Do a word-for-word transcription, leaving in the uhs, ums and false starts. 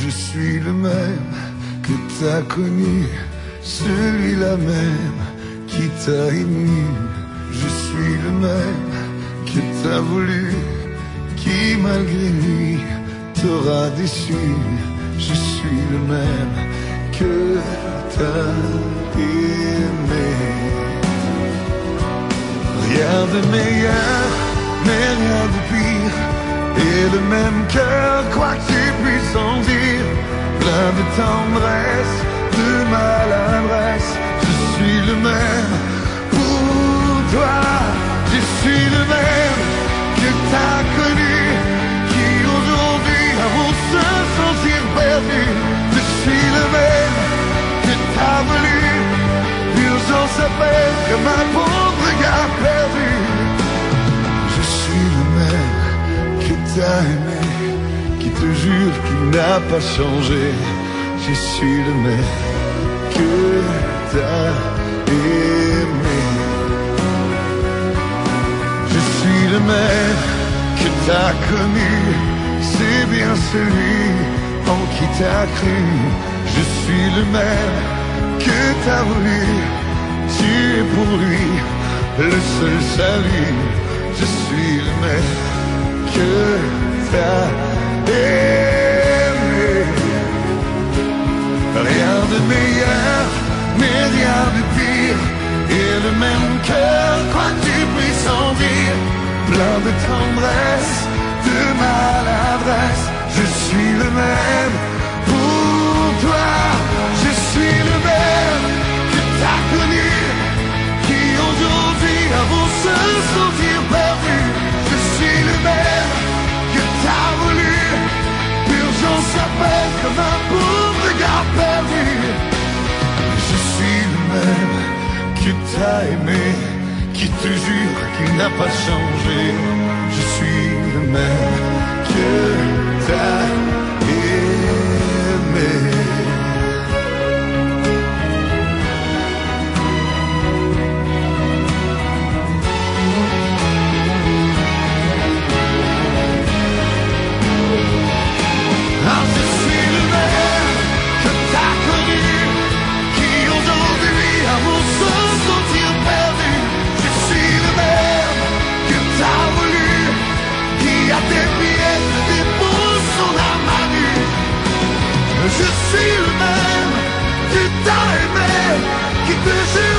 Je suis le même que t'as connu, celui-là même qui t'a ému. Je suis le même que t'as voulu, qui malgré lui t'aura déçu. Je suis le même que t'as aimé. Rien de meilleur, mais rien de pire. Et le même cœur, quoi que tu puisses en dire, plein de tendresse, de maladresse. Je suis le même pour toi. Je suis le même que t'as connu, qui aujourd'hui avons se sentir perdu. Je suis le même que t'as voulu, l'urgence appelle comme un pauvre gars perdu. Je suis le même que t'as aimé, qui te jure qu'il n'a pas changé. Je suis le même que t'as aimé. Je suis le même que t'as connu, c'est bien celui en qui t'as cru. Je suis le même que t'as voulu, tu es pour lui le seul salut. Je suis le même que t'as aimé. Rien de meilleur, mais rien de pire. Et le même cœur, quoi que tu puisses en dire, plein de tendresse, de maladresse. Je suis le même pour toi. Je suis le même que t'as connu, qui aujourd'hui avons se sentir perdu. Je suis le même que t'as voulu, l'urgence s'appelle comme un pauvre gars perdu. Je suis le même que t'as aimé, qui te jure qu'il n'a pas changé. Je suis le même que t'as aimé. Ah, je suis le même que t'as connu, qui aujourd'hui avons se sentir perdu. Je suis le même que t'as voulu, qui à tes pieds dépose son âme à nu. Je suis le même que t'as aimé, qui te jure